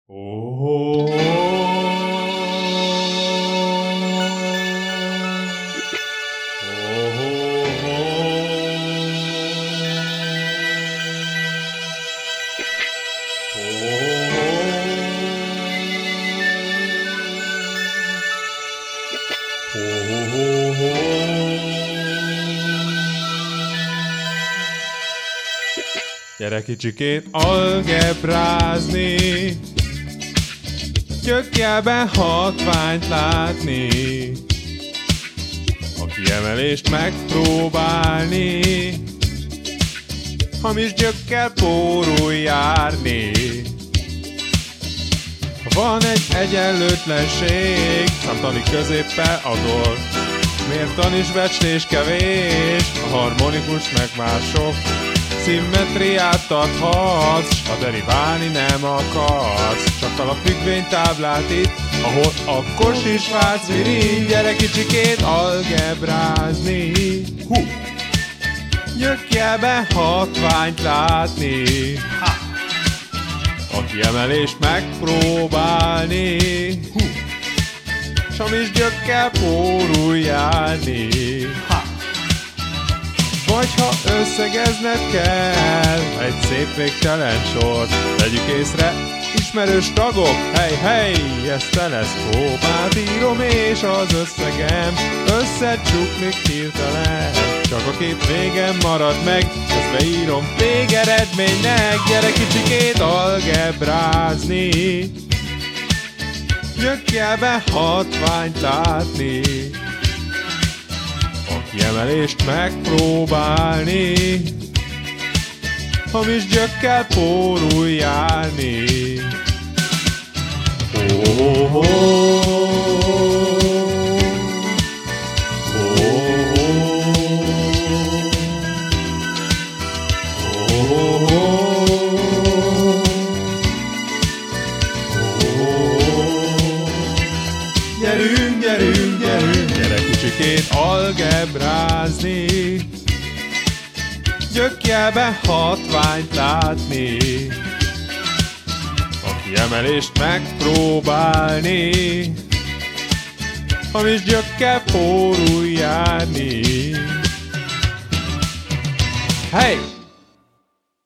Oh, gyere kicsikét algebrázni, gyökkelben hatványt látni, a kiemelést megpróbálni, hamis gyökkel pórul járni. Ha van egy egyenlőtlenség, számtani középpel adott, mértan is becslés kevés, a harmonikus meg mások, szimmetriát adhatsz, ha deriválni nem akarsz. Csak alapfüggvénytáblát itt, ahol akkor is váltsz virin. Gyere kicsikét algebrázni, gyökkelben hatványt látni, a kiemelést megpróbálni, s hamis gyökkel pórul járni. Vagy ha összegezned kell egy szép végtelen sort, vegyük észre, ismerős tagok, hey, ez teleszkópát írom, és az összegem összecsuklik hirtelen. Csak a kép végem marad meg, ezt beírom végeredménynek. Gyere kicsikét algebrázni, gyökkelben hatványt látni, kiemelést megpróbálni, hamis gyökkel pórul járni. Gyerünk, gyere kicsikét algebrázni, gyökkelben hatványt látni, a kiemelést megpróbálni, hamis gyökkel pórul járni. Hey!